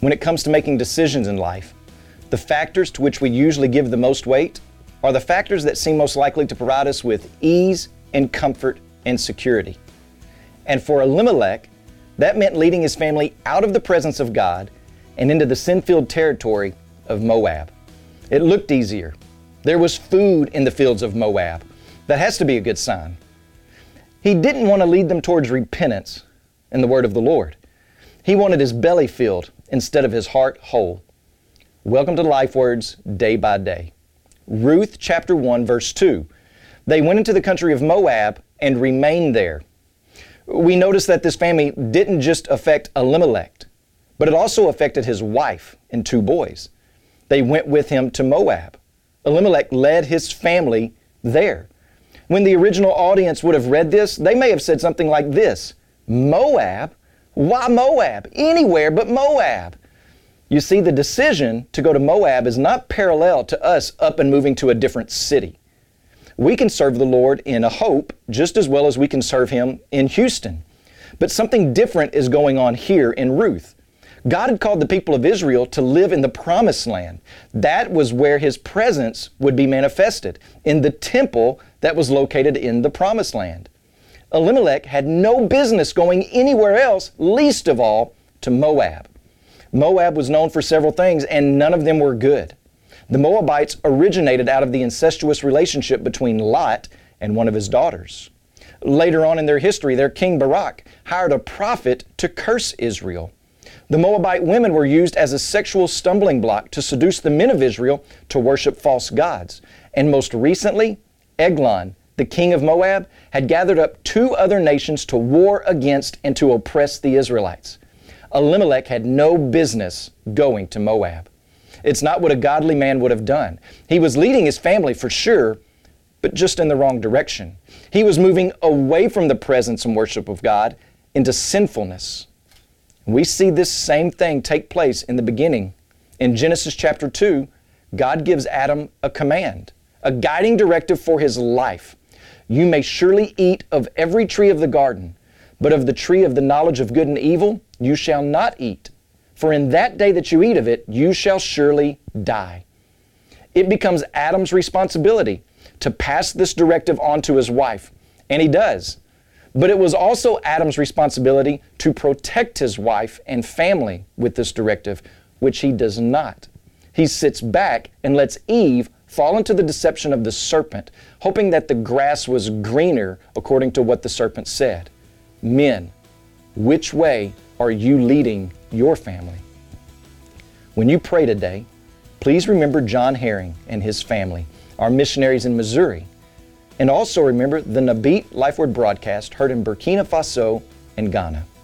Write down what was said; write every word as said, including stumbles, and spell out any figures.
When it comes to making decisions in life, the factors to which we usually give the most weight are the factors that seem most likely to provide us with ease and comfort and security. And for Elimelech, that meant leading his family out of the presence of God and into the sin-filled territory of Moab. It looked easier. There was food in the fields of Moab. That has to be a good sign. He didn't want to lead them towards repentance in the word of the Lord. He wanted his belly filled instead of his heart whole. Welcome to Life Words Day by Day. Ruth chapter one verse two. They went into the country of Moab and remained there. We notice that this family didn't just affect Elimelech, but it also affected his wife and two boys. They went with him to Moab. Elimelech led his family there. When the original audience would have read this, they may have said something like this: Moab? Why Moab? Anywhere but Moab. You see, the decision to go to Moab is not parallel to us up and moving to a different city. We can serve the Lord in a Hope just as well as we can serve Him in Houston. But something different is going on here in Ruth. God had called the people of Israel to live in the Promised Land. That was where His presence would be manifested, in the temple that was located in the Promised Land. Elimelech had no business going anywhere else, least of all to Moab. Moab was known for several things, and none of them were good. The Moabites originated out of the incestuous relationship between Lot and one of his daughters. Later on in their history, their king Barak hired a prophet to curse Israel. The Moabite women were used as a sexual stumbling block to seduce the men of Israel to worship false gods. And most recently, Eglon, the king of Moab, had gathered up two other nations to war against and to oppress the Israelites. Elimelech had no business going to Moab. It's not what a godly man would have done. He was leading his family for sure, but just in the wrong direction. He was moving away from the presence and worship of God into sinfulness. We see this same thing take place in the beginning. In Genesis chapter two, God gives Adam a command, a guiding directive for his life. You may surely eat of every tree of the garden, but of the tree of the knowledge of good and evil you shall not eat. For in that day that you eat of it, you shall surely die. It becomes Adam's responsibility to pass this directive on to his wife, and he does. But it was also Adam's responsibility to protect his wife and family with this directive, which he does not. He sits back and lets Eve fall into the deception of the serpent, hoping that the grass was greener according to what the serpent said. Men, which way are you leading your family? When you pray today, please remember John Herring and his family, our missionaries in Missouri. And also remember the Nabit Life Word broadcast heard in Burkina Faso and Ghana.